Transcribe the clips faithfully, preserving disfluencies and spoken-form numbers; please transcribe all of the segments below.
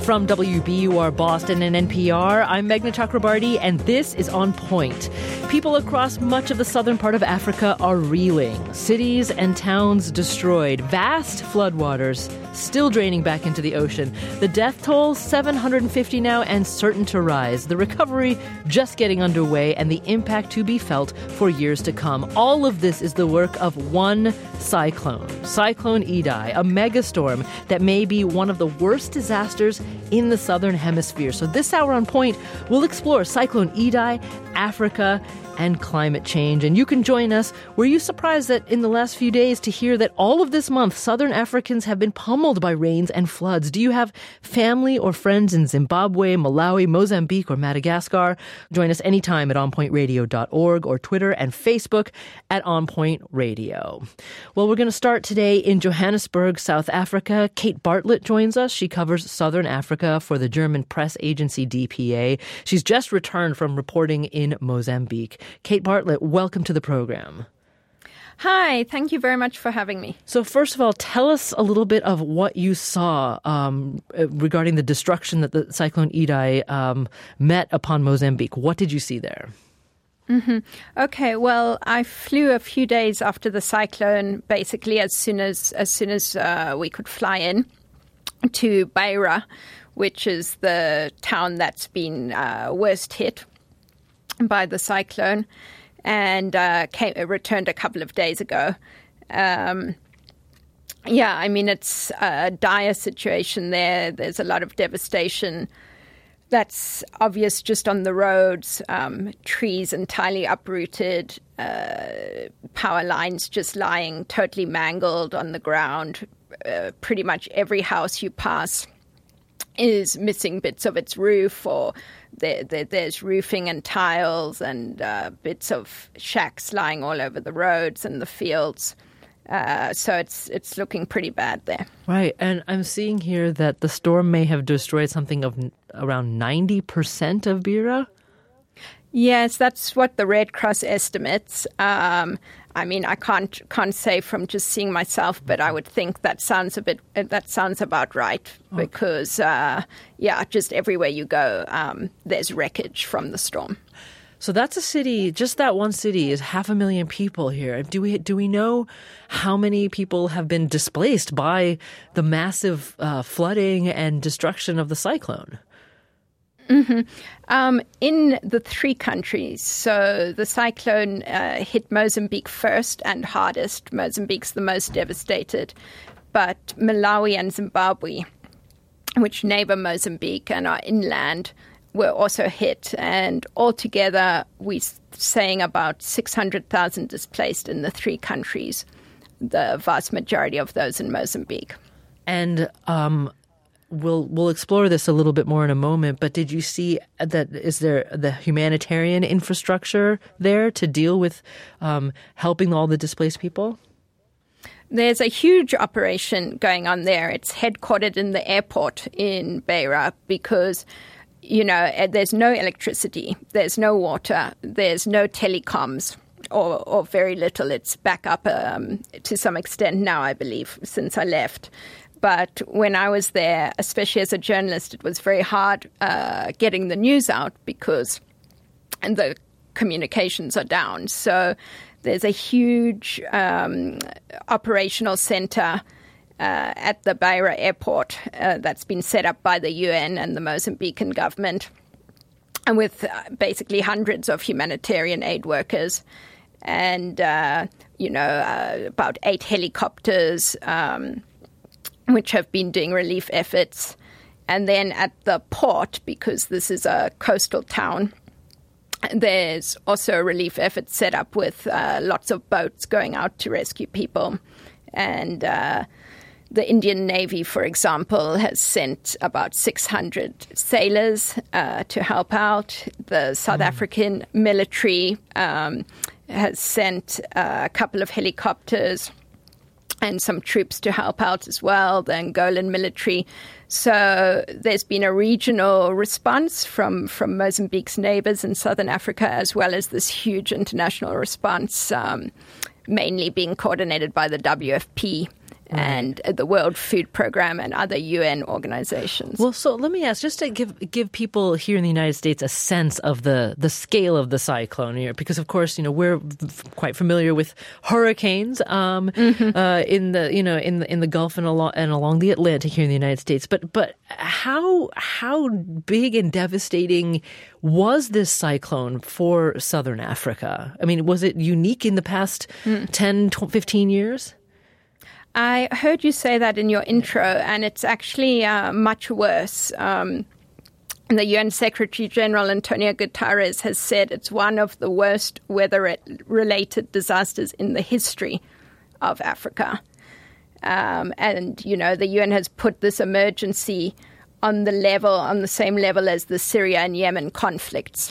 From W B U R Boston and N P R, I'm Meghna Chakrabarti, and this is On Point. People across much of the southern part of Africa are reeling. Cities and towns destroyed. Vast floodwaters still draining back into the ocean. The death toll, seven hundred fifty now and certain to rise. The recovery just getting underway and the impact to be felt for years to come. All of this is the work of one cyclone. Cyclone Idai, a megastorm that may be one of the worst disasters in the southern hemisphere. So this hour on Point, we'll explore Cyclone Idai, Africa, and climate change. And you can join us. Were you surprised that in the last few days to hear that all of this month, southern Africans have been pummeled by rains and floods? Do you have family or friends in Zimbabwe, Malawi, Mozambique, or Madagascar? Join us anytime at on point radio dot org or Twitter and Facebook at On Point Radio. Well, we're going to start today in Johannesburg, South Africa. Kate Bartlett joins us. She covers Southern Africa for the German press agency D P A. She's just returned from reporting in Mozambique. Kate Bartlett, welcome to the program. Hi, thank you very much for having me. So first of all, tell us a little bit of what you saw um, regarding the destruction that the Cyclone Idai um, met upon Mozambique. What did you see there? Mm-hmm. Okay, well, I flew a few days after the cyclone, basically as soon as as soon as uh, we could fly in to Beira, which is the town that's been uh, worst hit by the cyclone, and uh, came, returned a couple of days ago. Um, yeah, I mean, it's a dire situation there. There's a lot of devastation that's obvious just on the roads, um, trees entirely uprooted, uh, power lines just lying totally mangled on the ground. Uh, pretty much every house you pass is missing bits of its roof, or there, there, there's roofing and tiles and uh, bits of shacks lying all over the roads and the fields. Uh, so it's it's looking pretty bad there. Right. And I'm seeing here that the storm may have destroyed something of n- around ninety percent of Beira. Yes, that's what the Red Cross estimates. Um, I mean, I can't can't say from just seeing myself, but I would think that sounds a bit that sounds about right, okay. because uh, yeah, just everywhere you go, um, there's wreckage from the storm. So that's a city. Just that one city is half a million people here. Do we do we know how many people have been displaced by the massive uh, flooding and destruction of the cyclone? Mm-hmm. Um, in the three countries, so the cyclone uh, hit Mozambique first and hardest. Mozambique's the most devastated, but Malawi and Zimbabwe, which neighbor Mozambique and are inland, were also hit. And altogether, we're saying about six hundred thousand displaced in the three countries, the vast majority of those in Mozambique. And um We'll we'll explore this a little bit more in a moment, but did you see that, is there the humanitarian infrastructure there to deal with um, helping all the displaced people? There's a huge operation going on there. It's headquartered in the airport in Beira because, you know, there's no electricity, there's no water, there's no telecoms, or, or very little. It's back up um, to some extent now, I believe, since I left. But when I was there, especially as a journalist, it was very hard uh, getting the news out because the communications are down. So there's a huge um, operational center uh, at the Beira airport uh, that's been set up by the U N and the Mozambican government, and with uh, basically hundreds of humanitarian aid workers and, uh, you know, uh, about eight helicopters, um which have been doing relief efforts. And then at the port, because this is a coastal town, there's also a relief effort set up with uh, lots of boats going out to rescue people. And uh, the Indian Navy, for example, has sent about six hundred sailors uh, to help out. The South mm. African military um, has sent uh, a couple of helicopters and some troops to help out as well, the Angolan military. So there's been a regional response from, from Mozambique's neighbors in southern Africa, as well as this huge international response, um, mainly being coordinated by the W F P Right. And the World Food Program and other U N organizations. Well, so let me ask, just to give give people here in the United States a sense of the, the scale of the cyclone here, because of course, you know, we're quite familiar with hurricanes um, mm-hmm. uh, in the you know in the in the Gulf and along and along the Atlantic here in the United States. But but how how big and devastating was this cyclone for Southern Africa? I mean, was it unique in the past mm. ten, fifteen years? I heard you say that in your intro, and it's actually uh, much worse. Um, the U N Secretary General Antonio Guterres has said it's one of the worst weather-related disasters in the history of Africa. Um, and, you know, the U N has put this emergency on the level, on the same level as the Syria and Yemen conflicts.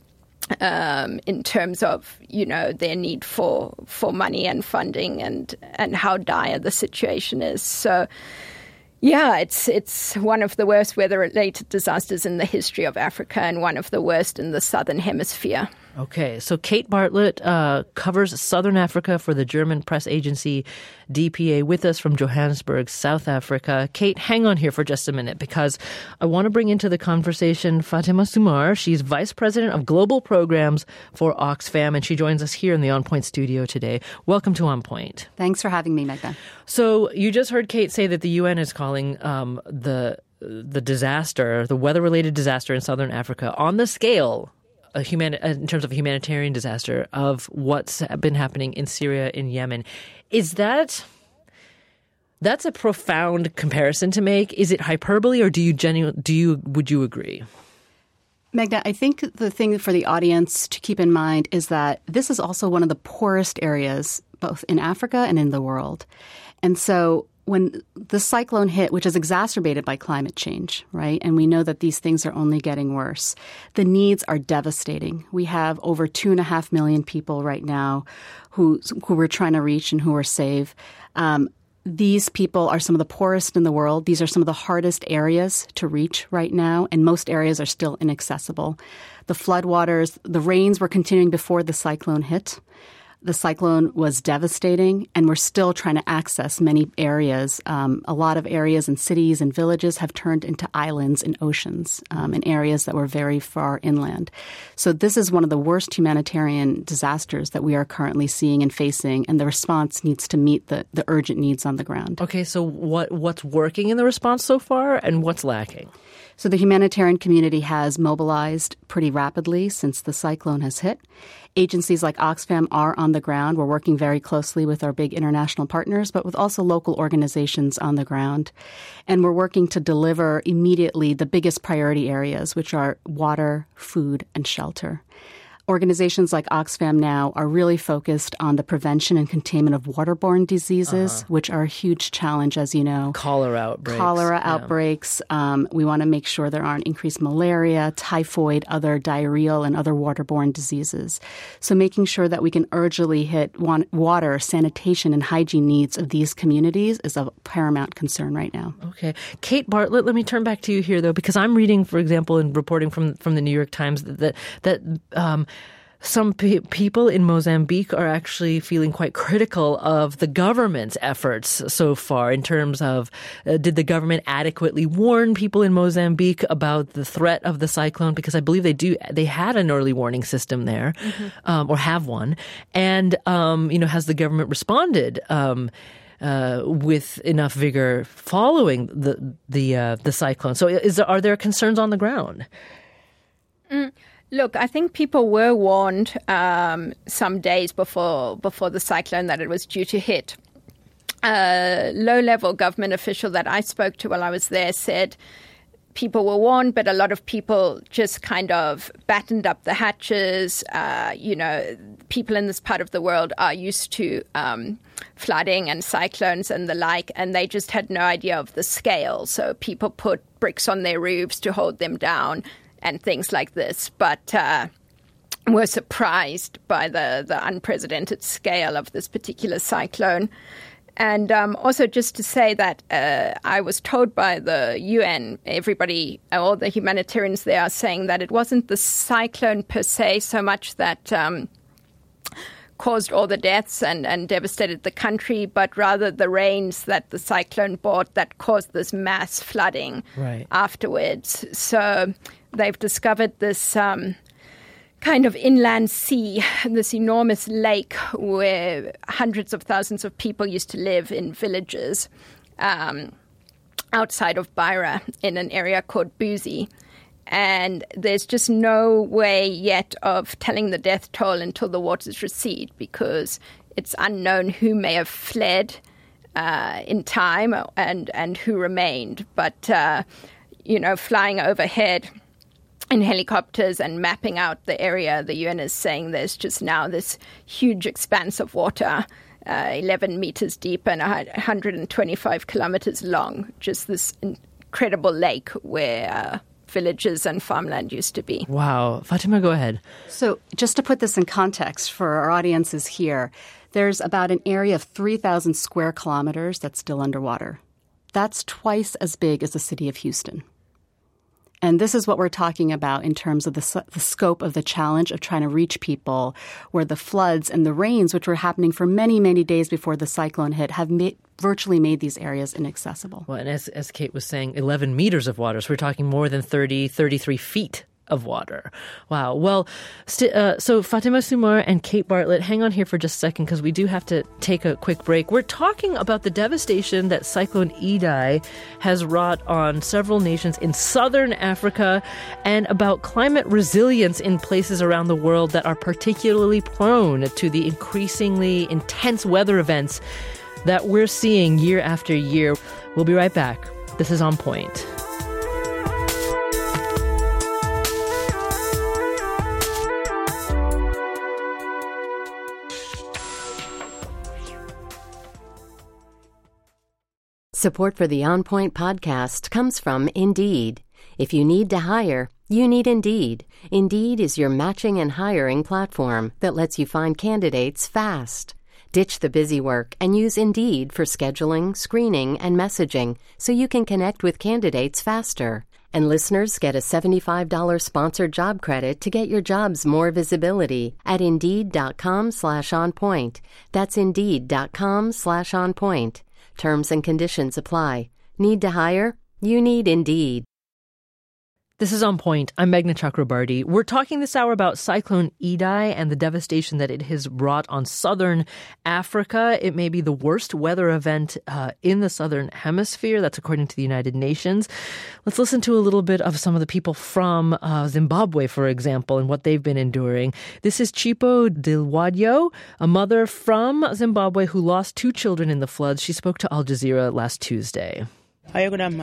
Um, in terms of, you know, their need for, for money and funding and, and how dire the situation is. So, yeah, it's it's one of the worst weather-related disasters in the history of Africa and one of the worst in the Southern Hemisphere. Okay, so Kate Bartlett uh, covers Southern Africa for the German press agency D P A with us from Johannesburg, South Africa. Kate, hang on here for just a minute because I want to bring into the conversation Fatima Sumar. She's Vice President of Global Programs for Oxfam, and she joins us here in the On Point studio today. Welcome to On Point. Thanks for having me, Megna. So you just heard Kate say that the U N is calling um, the the disaster, the weather-related disaster in Southern Africa on the scale A humani- in terms of a humanitarian disaster of what's been happening in Syria, in Yemen. Is that, that's a profound comparison to make? Is it hyperbole or do you genu- do you, would you agree? Megna, I think the thing for the audience to keep in mind is that this is also one of the poorest areas, both in Africa and in the world. And so when the cyclone hit, which is exacerbated by climate change, right? And we know that these things are only getting worse. The needs are devastating. We have over two and a half million people right now who who we're trying to reach and who are safe. Um, these people are some of the poorest in the world. These are some of the hardest areas to reach right now, and most areas are still inaccessible. The floodwaters, the rains were continuing before the cyclone hit. The cyclone was devastating, and we're still trying to access many areas. Um, a lot of areas and cities and villages have turned into islands and oceans um, in areas that were very far inland. So this is one of the worst humanitarian disasters that we are currently seeing and facing, and the response needs to meet the, the urgent needs on the ground. Okay, so what what's working in the response so far, and what's lacking? So the humanitarian community has mobilized pretty rapidly since the cyclone has hit. Agencies like Oxfam are on the ground. We're working very closely with our big international partners, but with also local organizations on the ground. And we're working to deliver immediately the biggest priority areas, which are water, food, and shelter. Organizations like Oxfam now are really focused on the prevention and containment of waterborne diseases, uh-huh. which are a huge challenge, as you know. Cholera outbreaks. Cholera yeah. outbreaks. Um, we want to make sure there aren't increased malaria, typhoid, other diarrheal, and other waterborne diseases. So making sure that we can urgently hit water, sanitation, and hygiene needs of these communities is of paramount concern right now. Okay. Kate Bartlett, let me turn back to you here, though, because I'm reading, for example, and reporting from, from the New York Times that, that um, some pe- people in Mozambique are actually feeling quite critical of the government's efforts so far in terms of uh, did the government adequately warn people in Mozambique about the threat of the cyclone? Because I believe they do. They had an early warning system there, mm-hmm. um, or have one. And, um, you know, has the government responded um, uh, with enough vigor following the the uh, the cyclone? So is there, are there concerns on the ground? Mm. Look, I think people were warned um, some days before before the cyclone that it was due to hit. A low-level government official that I spoke to while I was there said people were warned, but a lot of people just kind of battened up the hatches. Uh, you know, people in this part of the world are used to um, flooding and cyclones and the like, and they just had no idea of the scale. So people put bricks on their roofs to hold them down and things like this, but uh, were surprised by the, the unprecedented scale of this particular cyclone. And um, also just to say that uh, I was told by the U N, everybody, all the humanitarians there are saying that it wasn't the cyclone per se so much that um, caused all the deaths and, and devastated the country, but rather the rains that the cyclone brought that caused this mass flooding right. afterwards. So they've discovered this um, kind of inland sea, this enormous lake where hundreds of thousands of people used to live in villages um, outside of Beira in an area called Buzi. And there's just no way yet of telling the death toll until the waters recede, because it's unknown who may have fled uh, in time and, and who remained. But, uh, you know, flying overhead in helicopters and mapping out the area, the U N is saying there's just now this huge expanse of water, uh, eleven meters deep and one hundred twenty-five kilometers long, just this incredible lake where uh, villages and farmland used to be. Wow. Fatima, go ahead. So just to put this in context for our audiences here, there's about an area of three thousand square kilometers that's still underwater. That's twice as big as the city of Houston. And this is what we're talking about in terms of the, the scope of the challenge of trying to reach people, where the floods and the rains, which were happening for many, many days before the cyclone hit, have made, virtually made these areas inaccessible. Well, and as, as Kate was saying, eleven meters of water. So we're talking more than thirty, thirty-three feet of water. Wow. Well, st- uh, so Fatima Sumar and Kate Bartlett, hang on here for just a second because we do have to take a quick break. We're talking about the devastation that Cyclone Idai has wrought on several nations in southern Africa and about climate resilience in places around the world that are particularly prone to the increasingly intense weather events that we're seeing year after year. We'll be right back. This is On Point. Support for the On Point podcast comes from Indeed. If you need to hire, you need Indeed. Indeed is your matching and hiring platform that lets you find candidates fast. Ditch the busy work and use Indeed for scheduling, screening, and messaging so you can connect with candidates faster. And listeners get a seventy-five dollars sponsored job credit to get your jobs more visibility at Indeed.com slash on point. That's Indeed.com slash on point. Terms and conditions apply. Need to hire? You need Indeed. This is On Point. I'm Meghna Chakrabarty. We're talking this hour about Cyclone Idai and the devastation that it has brought on southern Africa. It may be the worst weather event uh, in the southern hemisphere. That's according to the United Nations. Let's listen to a little bit of some of the people from uh, Zimbabwe, for example, and what they've been enduring. This is Chipo Dilwadyo, a mother from Zimbabwe who lost two children in the floods. She spoke to Al Jazeera last Tuesday. My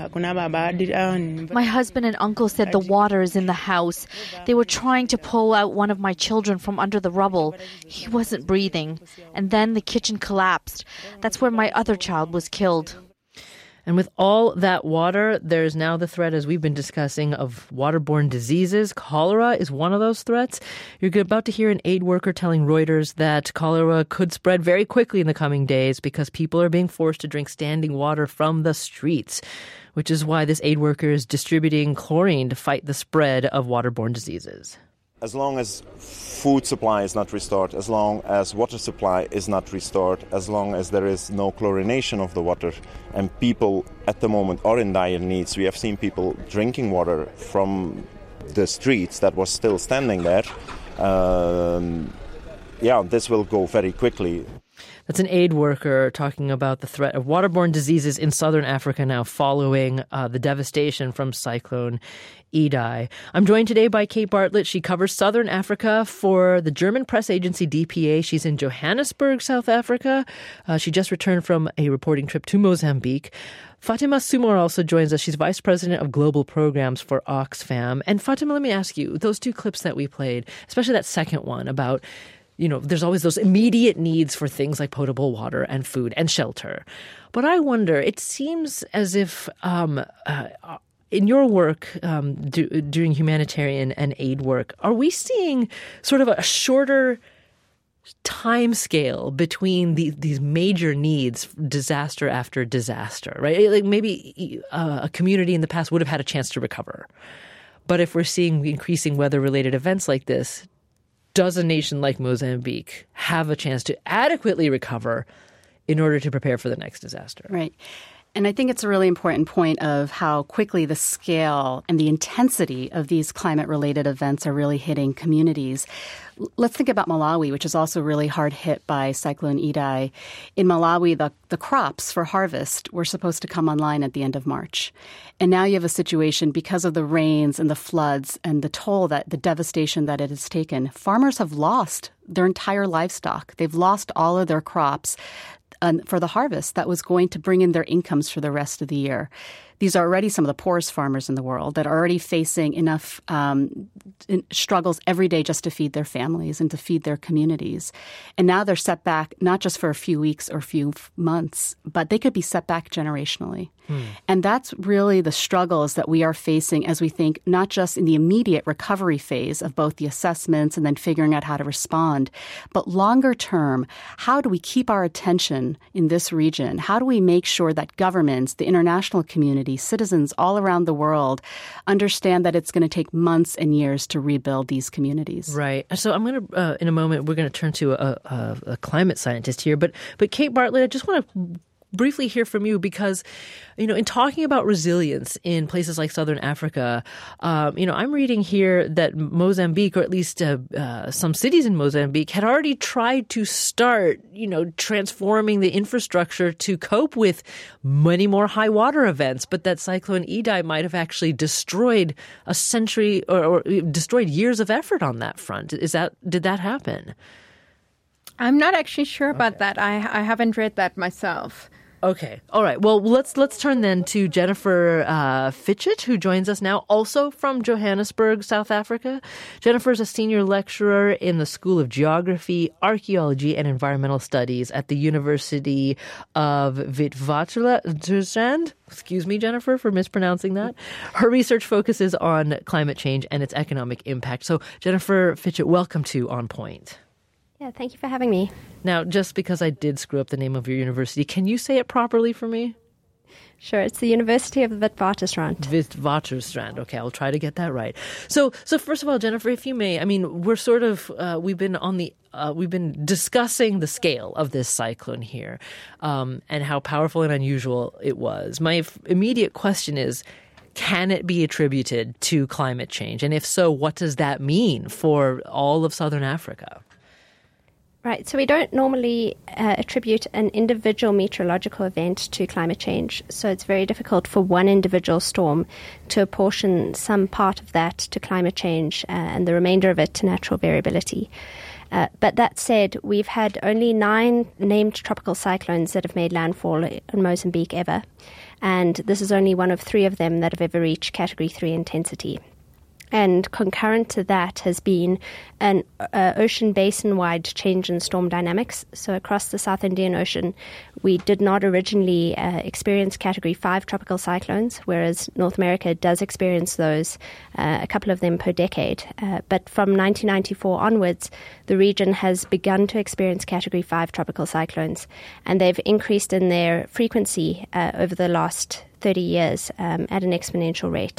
husband and uncle said the water is in the house. They were trying to pull out one of my children from under the rubble. He wasn't breathing. And then the kitchen collapsed. That's where my other child was killed. And with all that water, there's now the threat, as we've been discussing, of waterborne diseases. Cholera is one of those threats. You're about to hear an aid worker telling Reuters that cholera could spread very quickly in the coming days because people are being forced to drink standing water from the streets, which is why this aid worker is distributing chlorine to fight the spread of waterborne diseases. As long as food supply is not restored, as long as water supply is not restored, as long as there is no chlorination of the water, and people at the moment are in dire needs. We have seen people drinking water from the streets that was still standing there. Um, yeah, this will go very quickly. That's an aid worker talking about the threat of waterborne diseases in southern Africa now following uh, the devastation from Cyclone Idai. I'm joined today by Kate Bartlett. She covers southern Africa for the German press agency D P A. She's in Johannesburg, South Africa. Uh, she just returned from a reporting trip to Mozambique. Fatima Sumar also joins us. She's vice president of global programs for Oxfam. And Fatima, let me ask you, those two clips that we played, especially that second one about, you know, there's always those immediate needs for things like potable water and food and shelter. But I wonder, it seems as if um, uh, in your work um, do, doing humanitarian and aid work, are we seeing sort of a shorter time scale between the, these major needs, disaster after disaster, right? Like maybe uh, a community in the past would have had a chance to recover. But if we're seeing increasing weather-related events like this, does a nation like Mozambique have a chance to adequately recover in order to prepare for the next disaster? Right. And I think it's a really important point of how quickly the scale and the intensity of these climate-related events are really hitting communities. Let's think about Malawi, which is also really hard hit by Cyclone Idai. In Malawi, the, the crops for harvest were supposed to come online at the end of March. And now you have a situation because of the rains and the floods and the toll that the devastation that it has taken. Farmers have lost their entire livestock. They've lost all of their crops for the harvest that was going to bring in their incomes for the rest of the year. These are already some of the poorest farmers in the world that are already facing enough um, struggles every day just to feed their families and to feed their communities. And now they're set back not just for a few weeks or a few months, but they could be set back generationally. Hmm. And that's really the struggles that we are facing as we think not just in the immediate recovery phase of both the assessments and then figuring out how to respond, but longer term, how do we keep our attention in this region? How do we make sure that governments, the international community, citizens all around the world understand that it's going to take months and years to rebuild these communities? Right. So I'm going to, uh, in a moment, we're going to turn to a, a, a climate scientist here. But, but Kate Bartlett, I just want to briefly hear from you because, you know, in talking about resilience in places like Southern Africa, um, you know, I'm reading here that Mozambique, or at least uh, uh, some cities in Mozambique, had already tried to start, you know, transforming the infrastructure to cope with many more high water events, but that Cyclone Idai might have actually destroyed a century or, or destroyed years of effort on that front. Is that, did that happen? I'm not actually sure about Okay. that. I, I haven't read that myself. Okay. All right. Well, let's let's turn then to Jennifer uh, Fitchett, who joins us now, also from Johannesburg, South Africa. Jennifer is a senior lecturer in the School of Geography, Archaeology, and Environmental Studies at the University of Witwatersrand. Excuse me, Jennifer, for mispronouncing that. Her research focuses on climate change and its economic impact. So, Jennifer Fitchett, welcome to On Point. Yeah, thank you for having me. Now, just because I did screw up the name of your university, can you say it properly for me? Sure, it's the University of the Witwatersrand. Witwatersrand. Okay, I'll try to get that right. So, so first of all, Jennifer, if you may, I mean, we're sort of uh, we've been on the uh, we've been discussing the scale of this cyclone here, um, and how powerful and unusual it was. My f- immediate question is, can it be attributed to climate change? And if so, what does that mean for all of Southern Africa? Right, so we don't normally uh, attribute an individual meteorological event to climate change. So it's very difficult for one individual storm to apportion some part of that to climate change uh, and the remainder of it to natural variability. Uh, but that said, we've had only nine named tropical cyclones that have made landfall in Mozambique ever. And this is only one of three of them that have ever reached Category three intensity. And concurrent to that has been an uh, ocean basin-wide change in storm dynamics. So across the South Indian Ocean, we did not originally uh, experience Category five tropical cyclones, whereas North America does experience those, uh, a couple of them per decade. Uh, but from nineteen ninety-four onwards, the region has begun to experience Category five tropical cyclones, and they've increased in their frequency uh, over the last thirty years um, at an exponential rate.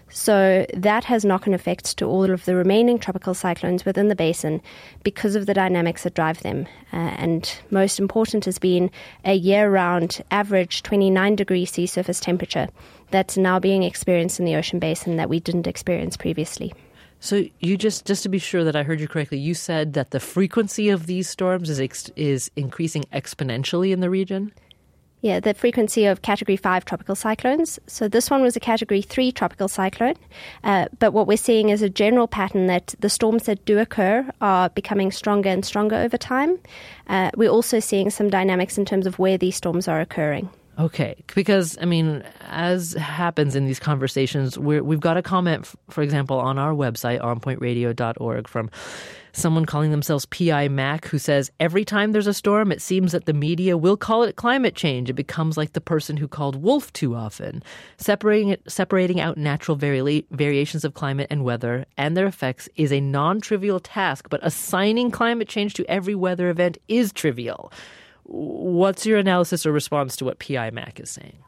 So that has knock-on effects to all of the remaining tropical cyclones within the basin because of the dynamics that drive them. Uh, and most important has been a year-round average twenty-nine degree sea surface temperature that's now being experienced in the ocean basin that we didn't experience previously. So you just, just to be sure that I heard you correctly, you said that the frequency of these storms is ex- is increasing exponentially in the region? Yeah, the frequency of Category five tropical cyclones. So this one was a Category three tropical cyclone. Uh, but what we're seeing is a general pattern that the storms that do occur are becoming stronger and stronger over time. Uh, we're also seeing some dynamics in terms of where these storms are occurring. Okay, because, I mean, as happens in these conversations, we're, we've got a comment, for example, on our website, on point radio dot org, from someone calling themselves P I Mac, who says, every time there's a storm, it seems that the media will call it climate change. It becomes like the person who called wolf too often. Separating it, separating out natural vari- variations of climate and weather and their effects is a non-trivial task, but assigning climate change to every weather event is trivial. What's your analysis or response to what P I Mac is saying?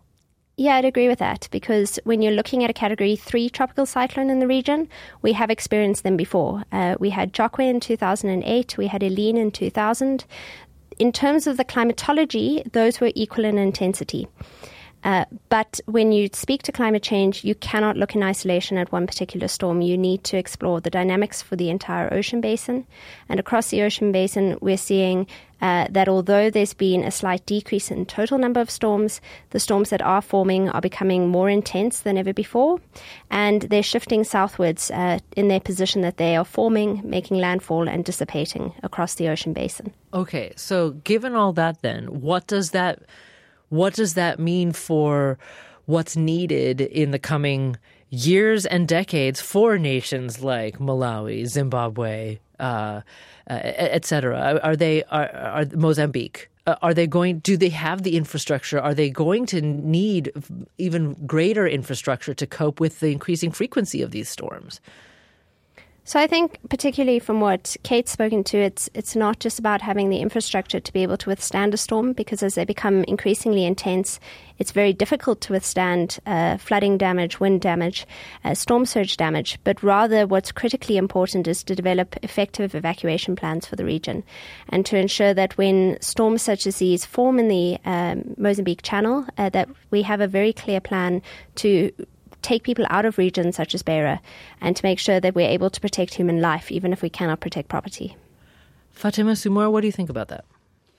Yeah, I'd agree with that, because when you're looking at a Category three tropical cyclone in the region, we have experienced them before. Uh, we had Jokwe in two thousand eight, we had Helene in two thousand. In terms of the climatology, those were equal in intensity. Uh, but when you speak to climate change, you cannot look in isolation at one particular storm. You need to explore the dynamics for the entire ocean basin. And across the ocean basin, we're seeing uh, that although there's been a slight decrease in total number of storms, the storms that are forming are becoming more intense than ever before. And they're shifting southwards uh, in their position that they are forming, making landfall and dissipating across the ocean basin. Okay, so given all that then, what does that... What does that mean for what's needed in the coming years and decades for nations like Malawi, Zimbabwe, uh, uh, et cetera? Are they are, are Mozambique? Uh, are they going? Do they have the infrastructure? Are they going to need even greater infrastructure to cope with the increasing frequency of these storms? So I think particularly from what Kate's spoken to, it's it's not just about having the infrastructure to be able to withstand a storm, because as they become increasingly intense, it's very difficult to withstand uh, flooding damage, wind damage, uh, storm surge damage. But rather what's critically important is to develop effective evacuation plans for the region and to ensure that when storms such as these form in the um, Mozambique Channel, uh, that we have a very clear plan to take people out of regions such as Beira and to make sure that we're able to protect human life, even if we cannot protect property. Fatima Sumar, what do you think about that?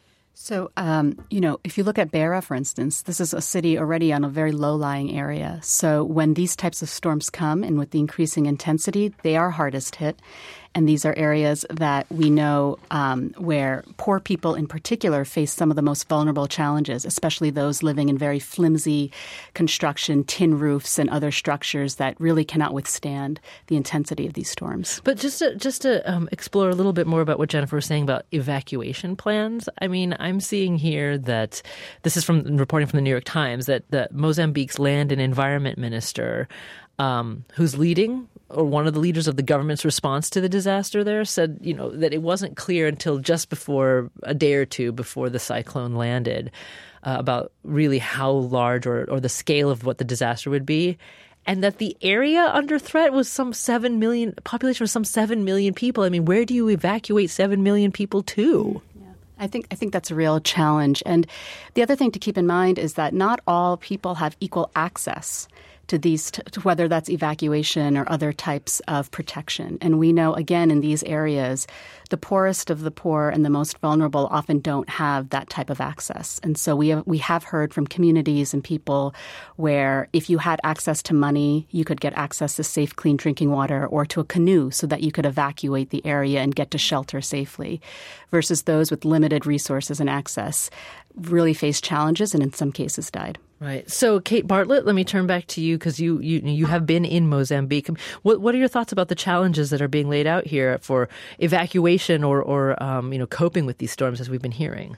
So, um, you know, if you look at Beira, for instance, this is a city already on a very low-lying area. So when these types of storms come, and with the increasing intensity, they are hardest hit. And these are areas that we know um, where poor people in particular face some of the most vulnerable challenges, especially those living in very flimsy construction, tin roofs and other structures that really cannot withstand the intensity of these storms. But just to, just to um, explore a little bit more about what Jennifer was saying about evacuation plans, I mean, I'm seeing here that this is from reporting from the New York Times that the Mozambique's Land and Environment Minister, um, who's leading or one of the leaders of the government's response to the disaster there, said, you know, that it wasn't clear until just before a day or two before the cyclone landed uh, about really how large or, or the scale of what the disaster would be. And that the area under threat was some seven million, population was some seven million people. I mean, where do you evacuate seven million people to? I think I think that's a real challenge. And the other thing to keep in mind is that not all people have equal access to these, to whether that's evacuation or other types of protection. And we know, again, in these areas, the poorest of the poor and the most vulnerable often don't have that type of access. And so we have, we have heard from communities and people where if you had access to money, you could get access to safe, clean drinking water or to a canoe so that you could evacuate the area and get to shelter safely, versus those with limited resources and access really faced challenges and in some cases died. Right. So, Kate Bartlett, let me turn back to you because you, you you have been in Mozambique. What what are your thoughts about the challenges that are being laid out here for evacuation or or um, you know coping with these storms as we've been hearing?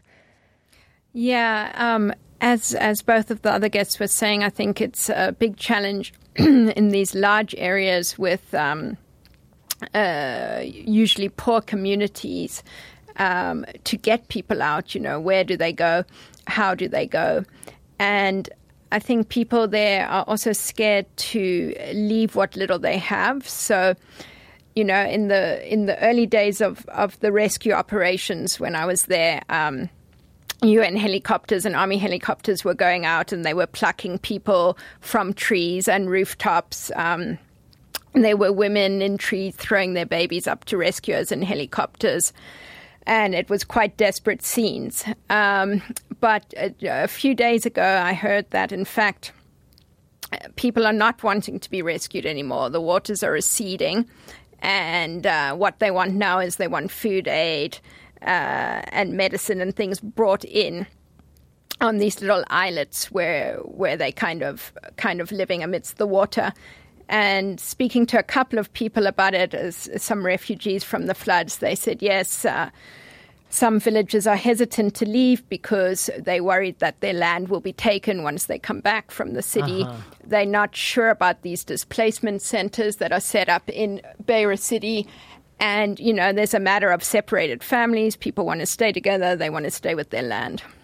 Yeah, um, as as both of the other guests were saying, I think it's a big challenge in these large areas with um, uh, usually poor communities um, to get people out. You know, where do they go? How do they go? And I think people there are also scared to leave what little they have. So, you know, in the in the early days of, of the rescue operations when I was there, um, U N helicopters and Army helicopters were going out and they were plucking people from trees and rooftops. Um, there were women in trees throwing their babies up to rescuers in helicopters. And it was quite desperate scenes. Um, but a, a few days ago, I heard that, in fact, people are not wanting to be rescued anymore. The waters are receding. And uh, what they want now is they want food aid uh, and medicine and things brought in on these little islets where where they kind of kind of living amidst the water. And speaking to a couple of people about it, as some refugees from the floods, they said, yes, uh, some villagers are hesitant to leave because they're worried that their land will be taken once they come back from the city. Uh-huh. They're not sure about these displacement centers that are set up in Beira City. And, you know, there's a matter of separated families. People want to stay together. They want to stay with their land.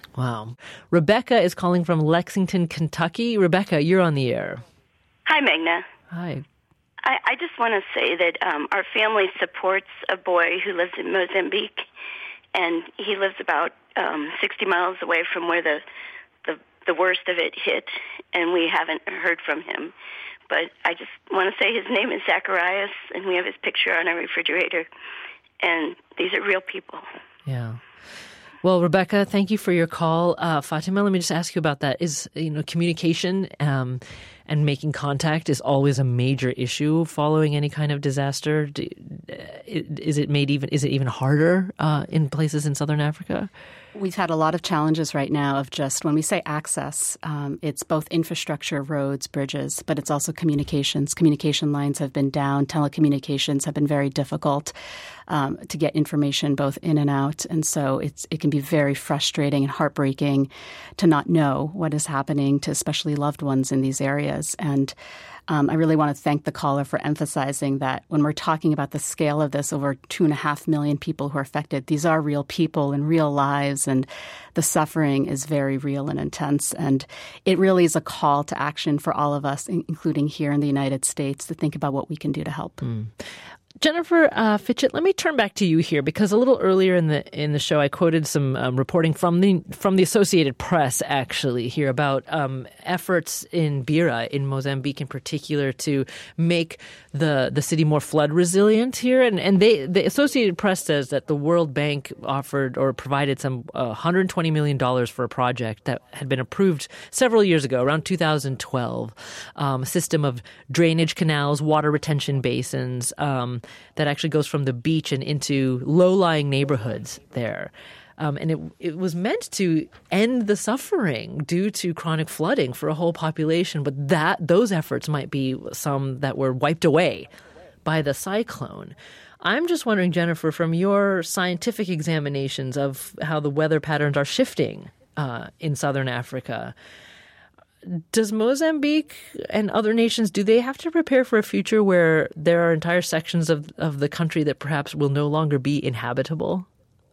Wow. Rebecca is calling from Lexington, Kentucky. Rebecca, you're on the air. Hi, Meghna. Hi. I, I just want to say that um, our family supports a boy who lives in Mozambique, and he lives about um, sixty miles away from where the, the the worst of it hit, and we haven't heard from him. But I just want to say his name is Zacharias, and we have his picture on our refrigerator, and these are real people. Yeah. Well, Rebecca, thank you for your call. Uh, Fatima, let me just ask you about that. Is, you know, communication um, and making contact is always a major issue following any kind of disaster. Do, is it made even, is it even harder uh, in places in Southern Africa? We've had a lot of challenges right now of just when we say access, um, it's both infrastructure, roads, bridges, but it's also communications. Communication lines have been down. Telecommunications have been very difficult um, to get information both in and out. And so it's it can be very frustrating and heartbreaking to not know what is happening to especially loved ones in these areas. And Um, I really want to thank the caller for emphasizing that when we're talking about the scale of this, over two and a half million people who are affected, these are real people and real lives, and the suffering is very real and intense. And it really is a call to action for all of us, including here in the United States, to think about what we can do to help. Mm. Jennifer uh, Fitchett, let me turn back to you here, because a little earlier in the in the show, I quoted some um, reporting from the from the Associated Press, actually, here about um, efforts in Beira, in Mozambique in particular, to make the the city more flood resilient here. And and they the Associated Press says that the World Bank offered or provided some uh, one hundred twenty million dollars for a project that had been approved several years ago, around two thousand twelve, um, a system of drainage canals, water retention basins, um, that actually goes from the beach and into low-lying neighborhoods there. Um, and it it was meant to end the suffering due to chronic flooding for a whole population. But that those efforts might be some that were wiped away by the cyclone. I'm just wondering, Jennifer, from your scientific examinations of how the weather patterns are shifting uh, in Southern Africa, does Mozambique and other nations, do they have to prepare for a future where there are entire sections of, of the country that perhaps will no longer be inhabitable?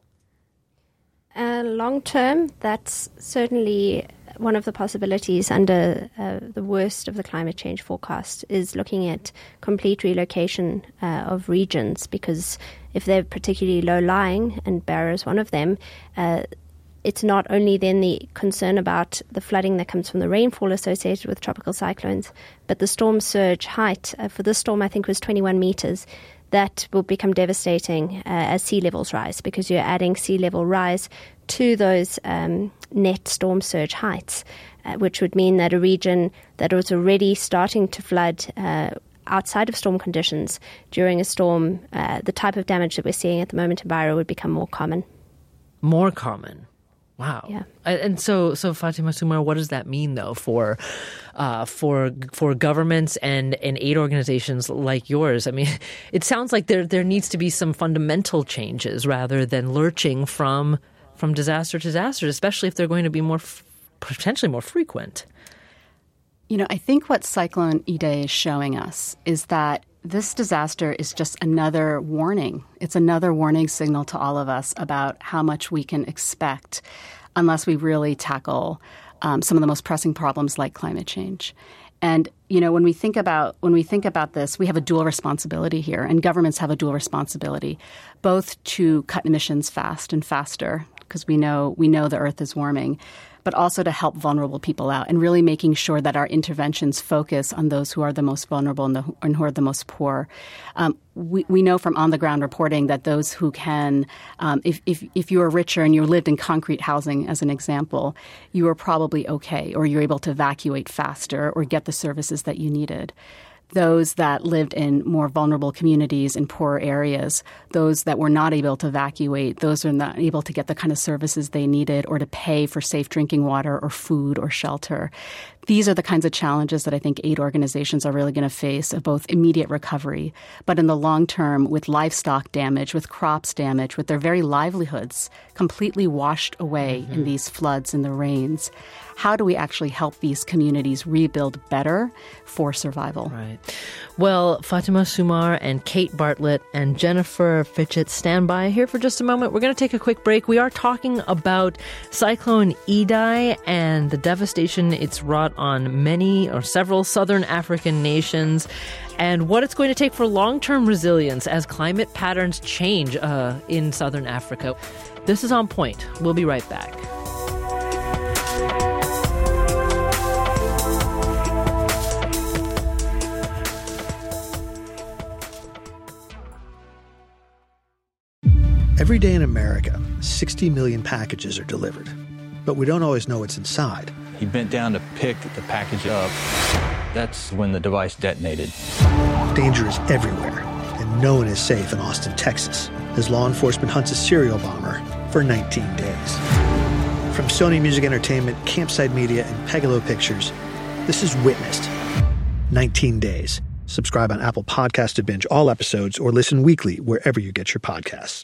Uh, long term, that's certainly one of the possibilities under uh, the worst of the climate change forecast, is looking at complete relocation uh, of regions, because if they're particularly low-lying, and Beira is one of them, uh, it's not only then the concern about the flooding that comes from the rainfall associated with tropical cyclones, but the storm surge height uh, for this storm, I think, was twenty-one meters. That will become devastating uh, as sea levels rise, because you're adding sea level rise to those um, net storm surge heights, uh, which would mean that a region that was already starting to flood uh, outside of storm conditions during a storm, uh, the type of damage that we're seeing at the moment in Beira would become more common. More common. Wow. Yeah. And so, so Fatima Soumare, what does that mean, though, for uh, for for governments and, and aid organizations like yours? I mean, it sounds like there there needs to be some fundamental changes rather than lurching from from disaster to disaster, especially if they're going to be more f- potentially more frequent. You know, I think what Cyclone Idai is showing us is that this disaster is just another warning. It's another warning signal to all of us about how much we can expect unless we really tackle um, some of the most pressing problems like climate change. And, you know, when we think about when we think about this, we have a dual responsibility here, and governments have a dual responsibility, both to cut emissions fast and faster, because we know we know the Earth is warming, but also to help vulnerable people out, and really making sure that our interventions focus on those who are the most vulnerable and, the, and who are the most poor. Um, we, we know from on-the-ground reporting that those who can, um, if, if, if you are richer and you lived in concrete housing, as an example, you are probably okay, or you're able to evacuate faster or get the services that you needed. Those that lived in more vulnerable communities in poorer areas, those that were not able to evacuate, those who were not able to get the kind of services they needed or to pay for safe drinking water or food or shelter. these are the kinds of challenges that I think aid organizations are really going to face of both immediate recovery, but in the long term with livestock damage, with crops damage, with their very livelihoods completely washed away mm-hmm. in these floods and the rains. How do we actually help these communities rebuild better for survival? Right. Well, Fatima Sumar and Kate Bartlett and Jennifer Fitchett stand by here for just a moment. We're going to take a quick break. We are talking about Cyclone Idai and the devastation it's wrought on many or several southern African nations and what it's going to take for long-term resilience as climate patterns change uh, in southern Africa. This is On Point. We'll be right back. Every day in America, sixty million packages are delivered, but we don't always know what's inside. He bent down to pick the package up. That's when the device detonated. Danger is everywhere, and no one is safe in Austin, Texas, as law enforcement hunts a serial bomber for nineteen days. From Sony Music Entertainment, Campside Media, and Pegalo Pictures, this is Witnessed. nineteen days. Subscribe on Apple Podcasts to binge all episodes or listen weekly wherever you get your podcasts.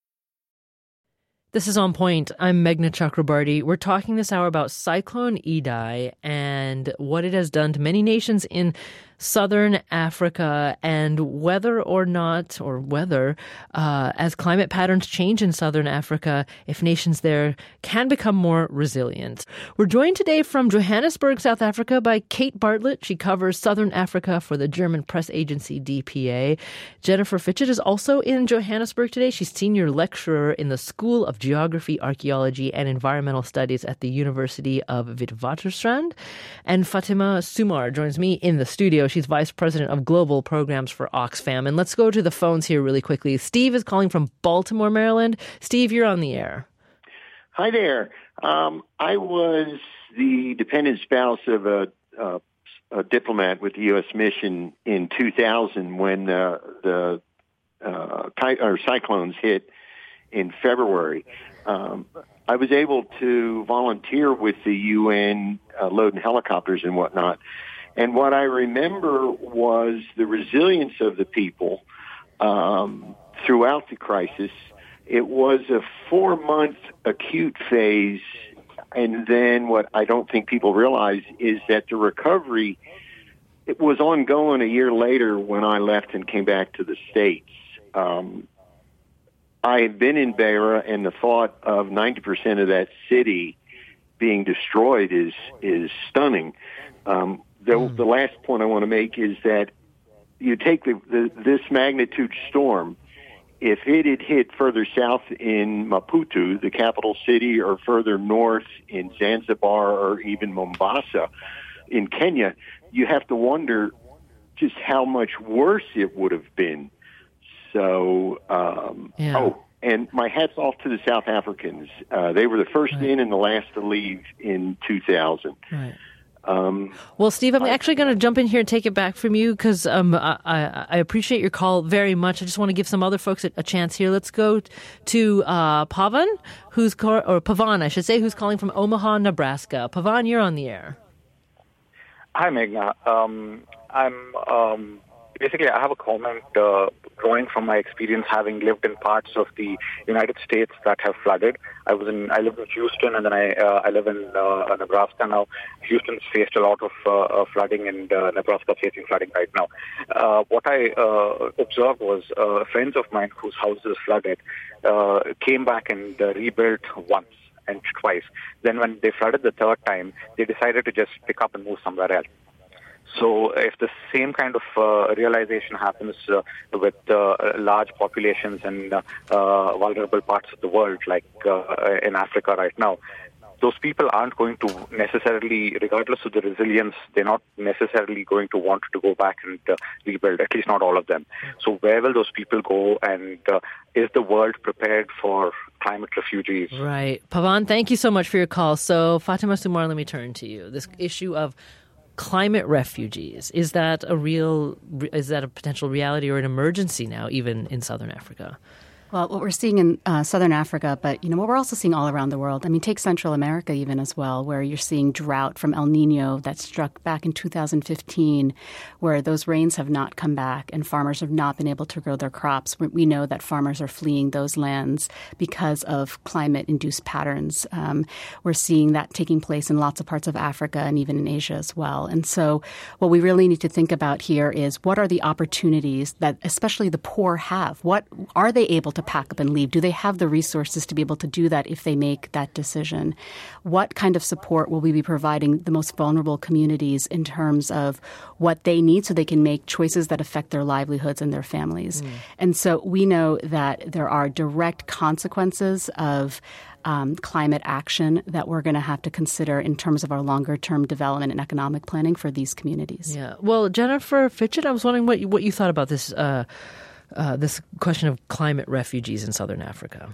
This is On Point. I'm Meghna Chakrabarty. We're talking this hour about Cyclone Idai and what it has done to many nations in southern Africa and whether or not, or whether, uh, as climate patterns change in southern Africa, if nations there can become more resilient. We're joined today from Johannesburg, South Africa by Kate Bartlett. She covers southern Africa for the German press agency D P A. Jennifer Fitchett is also in Johannesburg today. She's senior lecturer in the School of Geography, Archaeology, and Environmental Studies at the University of Witwatersrand. And Fatima Sumar joins me in the studio. She's Vice President of Global Programs for Oxfam. And let's go to the phones here really quickly. Steve is calling from Baltimore, Maryland. Steve, you're on the air. Hi there. Um, I was the dependent spouse of a, a, a diplomat with the U S mission in two thousand when uh, the uh, ty- or cyclones hit in February. Um, I was able to volunteer with the U N uh, loading helicopters and whatnot. And what I remember was the resilience of the people um, throughout the crisis. It was a four-month acute phase, and then what I don't think people realize is that the recovery, it was ongoing a year later when I left and came back to the States. Um, I had been in Beira, and the thought of ninety percent of that city being destroyed is is stunning. Um, the, mm. the last point I want to make is that you take the, the, this magnitude storm, if it had hit further south in Maputo, the capital city, or further north in Zanzibar or even Mombasa in Kenya, you have to wonder just how much worse it would have been. So, um, yeah. oh, and my hat's off to the South Africans. Uh, they were the first right. in and the last to leave in two thousand. Right. Um, well, Steve, I'm actually going to jump in here and take it back from you because um, I, I appreciate your call very much. I just want to give some other folks a, a chance here. Let's go to uh, Pavan, who's call, or Pavan, I should say, who's calling from Omaha, Nebraska. Pavan, you're on the air. Hi, Meghna. Um, I'm um, basically I have a comment uh, drawing from my experience having lived in parts of the United States that have flooded. I was in I lived in Houston, and then I uh, I live in uh, Nebraska now. Houston's faced a lot of uh, flooding, and uh, Nebraska facing flooding right now. Uh, what I uh, observed was uh, friends of mine whose houses flooded uh, came back and uh, rebuilt once and twice. Then when they flooded the third time, they decided to just pick up and move somewhere else. So if the same kind of uh, realization happens uh, with uh, large populations and uh, uh, vulnerable parts of the world, like uh, in Africa right now, those people aren't going to necessarily, regardless of the resilience, they're not necessarily going to want to go back and uh, rebuild, at least not all of them. So where will those people go, and uh, is the world prepared for climate refugees? Right. Pavan, thank you so much for your call. So Fatima Sumar, let me turn to you. This issue of climate refugees, is that a real, is that a potential reality or an emergency now, even in southern Africa? Well, what we're seeing in uh, Southern Africa, but you know what we're also seeing all around the world. I mean, take Central America even as well, where you're seeing drought from El Nino that struck back in two thousand fifteen, where those rains have not come back and farmers have not been able to grow their crops. We know that farmers are fleeing those lands because of climate-induced patterns. Um, we're seeing that taking place in lots of parts of Africa and even in Asia as well. And so what we really need to think about here is what are the opportunities that especially the poor have? What are they able to pack up and leave? Do they have the resources to be able to do that if they make that decision? What kind of support will we be providing the most vulnerable communities in terms of what they need so they can make choices that affect their livelihoods and their families? Mm. And so we know that there are direct consequences of Um, climate action that we're going to have to consider in terms of our longer-term development and economic planning for these communities. Yeah. Well, Jennifer Fitchett, I was wondering what you, what you thought about this uh, uh, this question of climate refugees in Southern Africa.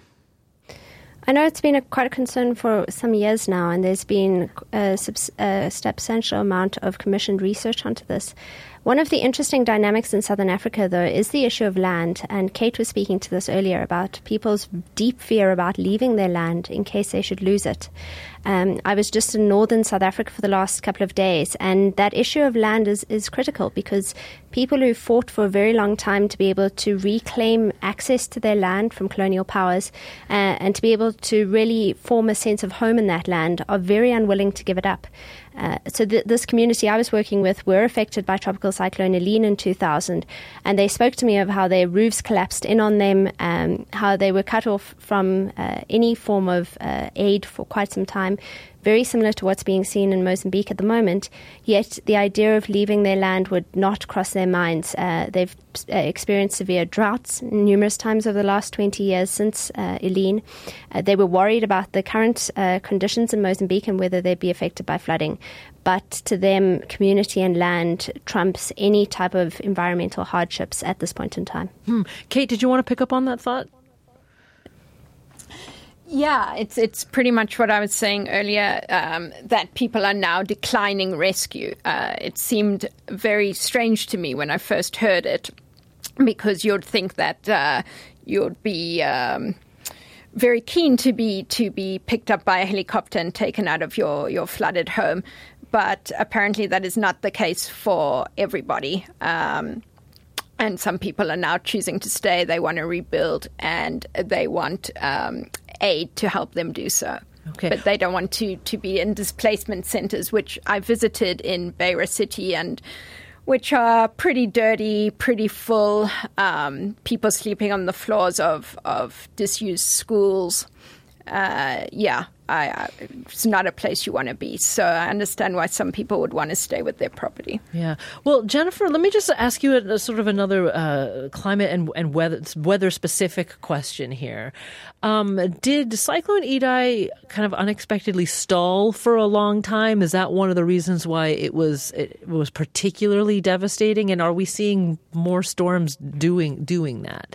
I know it's been a, quite a concern for some years now, and there's been a, a substantial amount of commissioned research onto this. One of the interesting dynamics in Southern Africa, though, is the issue of land. And Kate was speaking to this earlier about people's deep fear about leaving their land in case they should lose it. Um, I was just in northern South Africa for the last couple of days, and that issue of land is, is critical because people who fought for a very long time to be able to reclaim access to their land from colonial powers uh, and to be able to really form a sense of home in that land are very unwilling to give it up. Uh, so th- this community I was working with were affected by Tropical Cyclone Helene in two thousand, and they spoke to me of how their roofs collapsed in on them, um, how they were cut off from uh, any form of uh, aid for quite some time, very similar to what's being seen in Mozambique at the moment, yet the idea of leaving their land would not cross their minds. Uh, they've uh, experienced severe droughts numerous times over the last twenty years since uh, Helene. Uh, they were worried about the current uh, conditions in Mozambique and whether they'd be affected by flooding. But to them, community and land trumps any type of environmental hardships at this point in time. Hmm. Kate, did you want to pick up on that thought? Yeah, it's it's pretty much what I was saying earlier, um, that people are now declining rescue. Uh, it seemed very strange to me when I first heard it, because you'd think that uh, you'd be um, very keen to be to be picked up by a helicopter and taken out of your, your flooded home. But apparently that is not the case for everybody. Um, and some people are now choosing to stay. They want to rebuild, and they want um, aid to help them do so. Okay. But they don't want to, to be in displacement centers, which I visited in Beira City, and which are pretty dirty, pretty full, um, people sleeping on the floors of, of disused schools. Uh, yeah, I, I, it's not a place you want to be. So I understand why some people would want to stay with their property. Yeah. Well, Jennifer, let me just ask you a, a sort of another uh, climate and, and weather, weather-specific question here. Um, did Cyclone Idai kind of unexpectedly stall for a long time? Is that one of the reasons why it was it was particularly devastating? And are we seeing more storms doing doing that?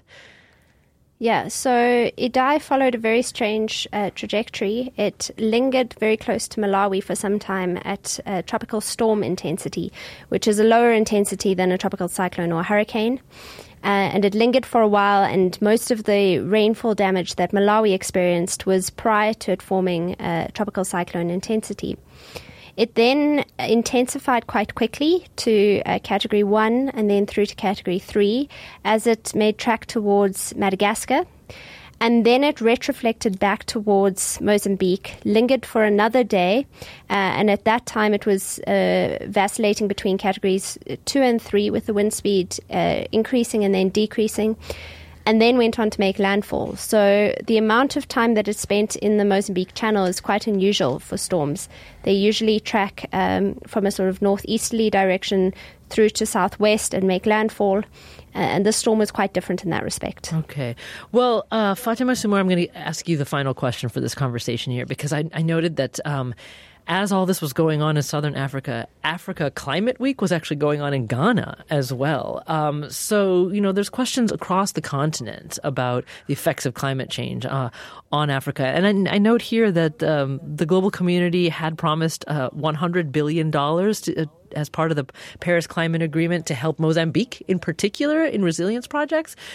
Yeah, so Idai followed a very strange uh, trajectory. It lingered very close to Malawi for some time at uh, tropical storm intensity, which is a lower intensity than a tropical cyclone or hurricane. Uh, and it lingered for a while, and most of the rainfall damage that Malawi experienced was prior to it forming uh, tropical cyclone intensity. It then intensified quite quickly to uh, Category one and then through to Category three as it made track towards Madagascar. And then it retroflected back towards Mozambique, lingered for another day, uh, and at that time it was uh, vacillating between Categories two and three with the wind speed uh, increasing and then decreasing, and then went on to make landfall. So the amount of time that it spent in the Mozambique Channel is quite unusual for storms. They usually track um, from a sort of northeasterly direction through to southwest and make landfall. Uh, and this storm was quite different in that respect. Okay. Well, uh, Fatima Sumar, I'm going to ask you the final question for this conversation here, because I, I noted that um, as all this was going on in Southern Africa, Africa Climate Week was actually going on in Ghana as well. Um, so, you know, there's questions across the continent about the effects of climate change uh, on Africa. And I, I note here that um, the global community had promised uh, one hundred billion dollars to, uh, as part of the Paris Climate Agreement to help Mozambique in particular in resilience projects.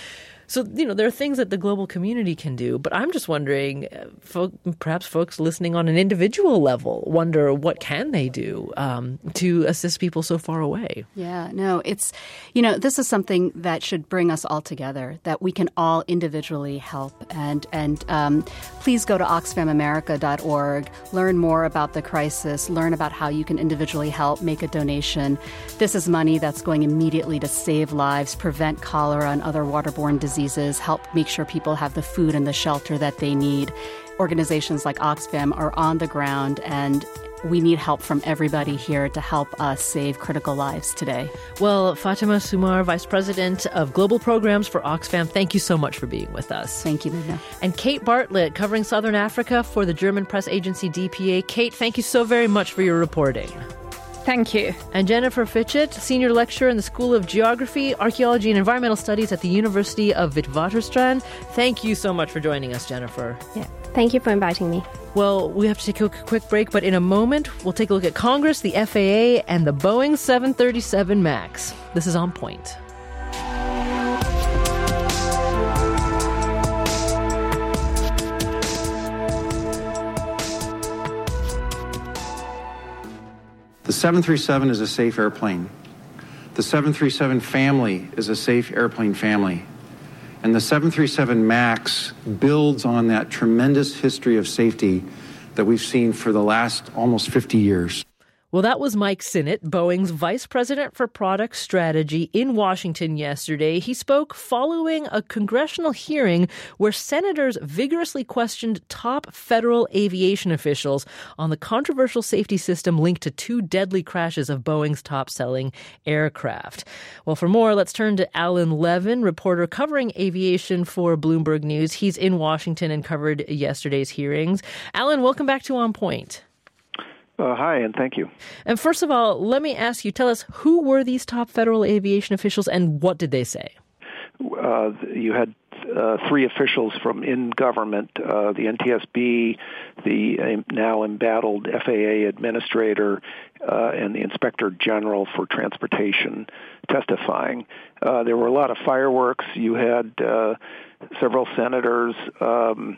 So, you know, there are things that the global community can do, but I'm just wondering, uh, folk, perhaps folks listening on an individual level wonder what can they do um, to assist people so far away? Yeah, no, it's, you know, this is something that should bring us all together, that we can all individually help. And, and um, please go to oxfam america dot org, learn more about the crisis, learn about how you can individually help, make a donation. This is money that's going immediately to save lives, prevent cholera and other waterborne diseases, help make sure people have the food and the shelter that they need. Organizations like Oxfam are on the ground, and we need help from everybody here to help us save critical lives today. Well, Fatima Sumar, Vice President of Global Programs for Oxfam, thank you so much for being with us. Thank you, Meghna. And Kate Bartlett, covering Southern Africa for the German press agency D P A. Kate, thank you so very much for your reporting. Thank you. And Jennifer Fitchett, Senior Lecturer in the School of Geography, Archaeology and Environmental Studies at the University of Witwatersrand. Thank you so much for joining us, Jennifer. Yeah. Thank you for inviting me. Well, we have to take a quick break, but in a moment, we'll take a look at Congress, the F A A, and the Boeing seven thirty-seven MAX. This is On Point. The seven thirty-seven is a safe airplane. The seven thirty-seven family is a safe airplane family. And the seven thirty-seven MAX builds on that tremendous history of safety that we've seen for the last almost fifty years. Well, that was Mike Sinnott, Boeing's Vice President for Product Strategy, in Washington yesterday. He spoke following a congressional hearing where senators vigorously questioned top federal aviation officials on the controversial safety system linked to two deadly crashes of Boeing's top-selling aircraft. Well, for more, let's turn to Alan Levin, reporter covering aviation for Bloomberg News. He's in Washington and covered yesterday's hearings. Alan, welcome back to On Point. Uh, hi, and thank you. And first of all, let me ask you, tell us, who were these top federal aviation officials and what did they say? Uh, you had uh, three officials from in government, uh, the N T S B, the uh, now embattled F A A administrator, uh, and the Inspector General for Transportation testifying. Uh, there were a lot of fireworks. You had uh, several senators um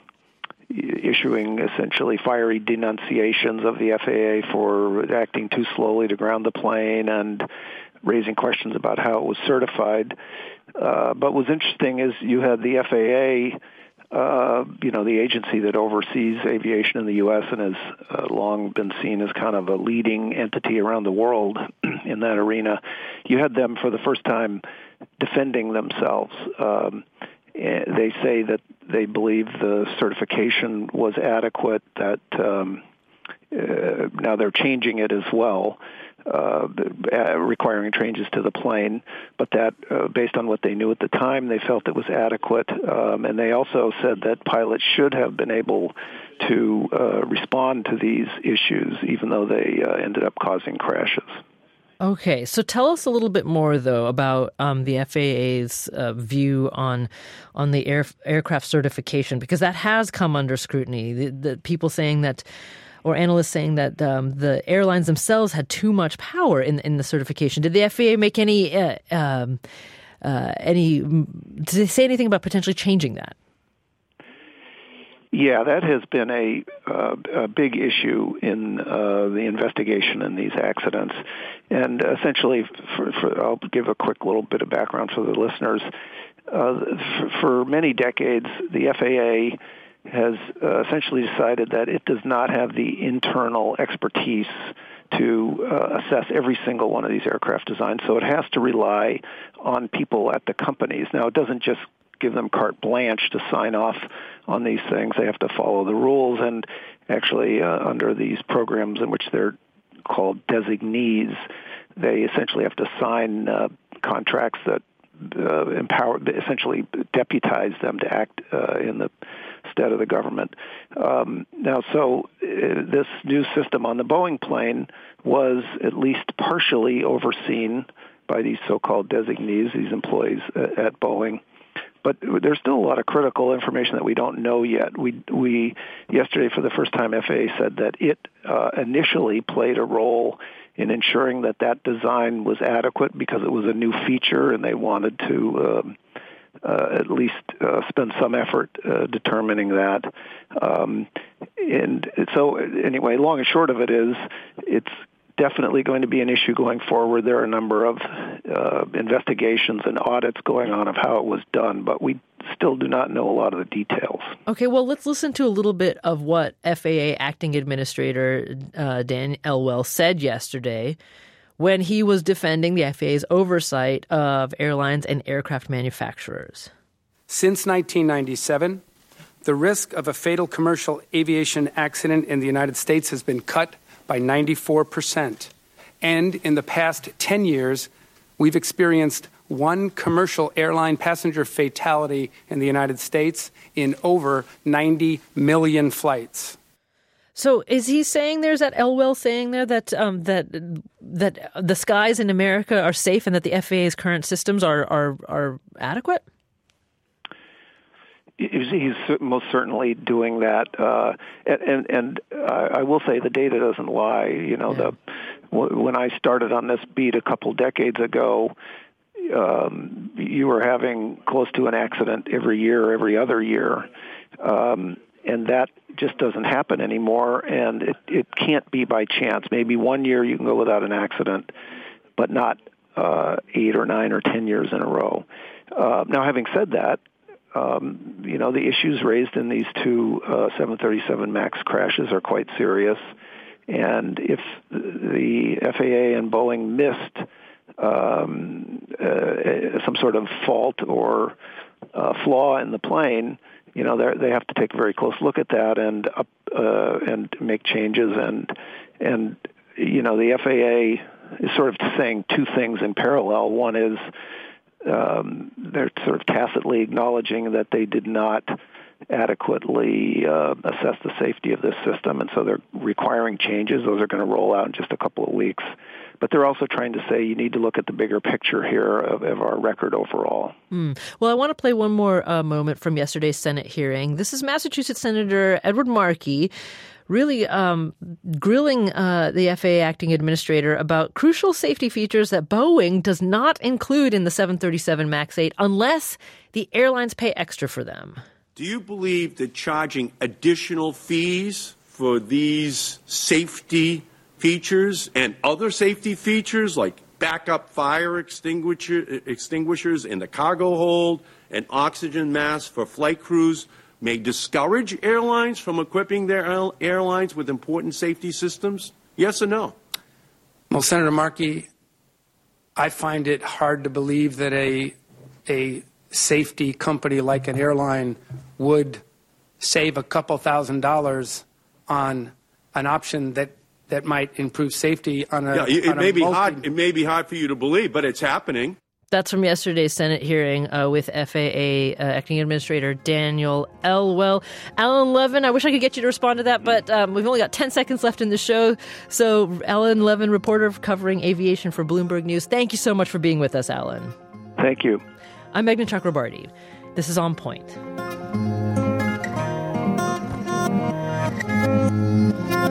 issuing essentially fiery denunciations of the F A A for acting too slowly to ground the plane and raising questions about how it was certified. Uh, but what's interesting is you had the F A A, uh, you know, the agency that oversees aviation in the U S and has uh, long been seen as kind of a leading entity around the world in that arena. You had them for the first time defending themselves. Um, They say that they believe the certification was adequate, that um, uh, now they're changing it as well, uh, requiring changes to the plane, but that uh, based on what they knew at the time, they felt it was adequate. Um, and they also said that pilots should have been able to uh, respond to these issues, even though they uh, ended up causing crashes. Okay, so tell us a little bit more, though, about um, the F A A's uh, view on on the air, aircraft certification, because that has come under scrutiny. The, the people saying that, or analysts saying that um, the airlines themselves had too much power in in the certification. Did the F A A make any uh, um, uh, any? Did they say anything about potentially changing that? Yeah, that has been a, uh, a big issue in uh, the investigation in these accidents. And essentially, for, for, I'll give a quick little bit of background for the listeners. Uh, for, for many decades, the F A A has uh, essentially decided that it does not have the internal expertise to uh, assess every single one of these aircraft designs. So it has to rely on people at the companies. Now, it doesn't just give them carte blanche to sign off on these things. They have to follow the rules, and actually uh, under these programs in which they're called designees, they essentially have to sign uh, contracts that uh, empower, essentially deputize them to act uh, in the stead of the government. Um, now, so uh, this new system on the Boeing plane was at least partially overseen by these so-called designees, these employees uh, at Boeing. But there's still a lot of critical information that we don't know yet. We, we yesterday, for the first time, F A A said that it uh, initially played a role in ensuring that that design was adequate because it was a new feature and they wanted to um, uh, at least uh, spend some effort uh, determining that. Um, and so, anyway, long and short of it is, it's definitely going to be an issue going forward. There are a number of uh, investigations and audits going on of how it was done, but we still do not know a lot of the details. Okay, well, let's listen to a little bit of what F A A Acting Administrator uh, Dan Elwell said yesterday when he was defending the F A A's oversight of airlines and aircraft manufacturers. Since nineteen ninety-seven, the risk of a fatal commercial aviation accident in the United States has been cut by ninety-four percent. And in the past ten years, we've experienced one commercial airline passenger fatality in the United States in over ninety million flights. So is he saying there, is that Elwell saying there that um, that that the skies in America are safe and that the F A A's current systems are are, are adequate? He's most certainly doing that, uh, and and, and uh, I will say the data doesn't lie. You know, yeah. the when I started on this beat a couple decades ago, um, you were having close to an accident every year, every other year, um, and that just doesn't happen anymore. And it it can't be by chance. Maybe one year you can go without an accident, but not uh, eight or nine or ten years in a row. Uh, now, having said that. Um, you know, the issues raised in these two uh, seven thirty-seven MAX crashes are quite serious. And if the F A A and Boeing missed um, uh, some sort of fault or uh, flaw in the plane, you know, they have to take a very close look at that and up, uh, and make changes. And, and you know, the F A A is sort of saying two things in parallel. One is Um, they're sort of tacitly acknowledging that they did not adequately uh, assess the safety of this system, and so they're requiring changes. Those are going to roll out in just a couple of weeks. But they're also trying to say you need to look at the bigger picture here of, of our record overall. Mm. Well, I want to play one more uh, moment from yesterday's Senate hearing. This is Massachusetts Senator Edward Markey really um, grilling uh, the F A A acting administrator about crucial safety features that Boeing does not include in the seven thirty-seven MAX eight unless the airlines pay extra for them. Do you believe that charging additional fees for these safety features and other safety features like backup fire extinguisher, extinguishers in the cargo hold and oxygen masks for flight crews may discourage airlines from equipping their airlines with important safety systems? Yes or no? Well, Senator Markey, I find it hard to believe that a a safety company like an airline would save a couple thousand dollars on an option that, that might improve safety on a. Yeah, it, on it may a be multi- hard. It may be hard for you to believe, but it's happening. That's from yesterday's Senate hearing uh, with F A A uh, Acting Administrator Daniel Elwell. Alan Levin, I wish I could get you to respond to that, but um, we've only got ten seconds left in the show. So Alan Levin, reporter covering aviation for Bloomberg News. Thank you so much for being with us, Alan. Thank you. I'm Meghna Chakrabarty. This is On Point.